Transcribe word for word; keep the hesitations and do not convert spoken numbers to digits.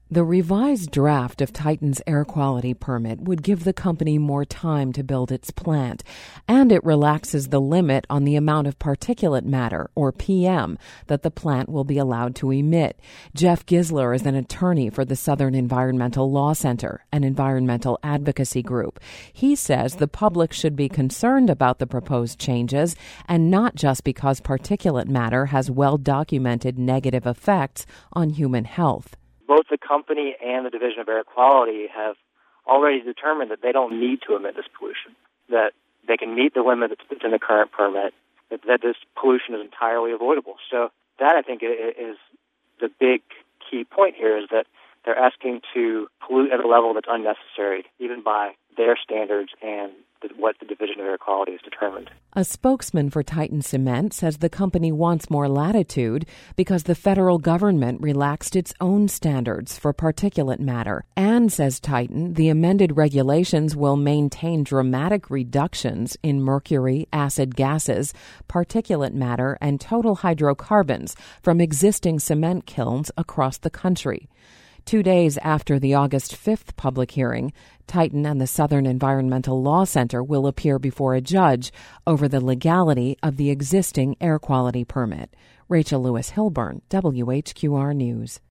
The revised draft of Titan's air quality permit would give the company more time to build its plant, and it relaxes the limit on the amount of particulate matter, or P M, that the plant will be allowed to emit. Jeff Gisler is an attorney for the Southern Environmental Law Center, an environmental advocacy group. He says the public should be concerned about the proposed changes, and not just because particulate matter has well-documented negative effects on human health. Both the company and the Division of Air Quality have already determined that they don't need to emit this pollution, that they can meet the limit that's in the current permit, that, that this pollution is entirely avoidable. So that, I think, is the big key point here, is that they're asking to pollute at a level that's unnecessary, even by their standards and what the Division of Air Quality has determined. A spokesman for Titan Cement says the company wants more latitude because the federal government relaxed its own standards for particulate matter. And, says Titan, the amended regulations will maintain dramatic reductions in mercury, acid gases, particulate matter, and total hydrocarbons from existing cement kilns across the country. Two days after the August fifth public hearing, Titan and the Southern Environmental Law Center will appear before a judge over the legality of the existing air quality permit. Rachel Lewis Hilburn, W H Q R News.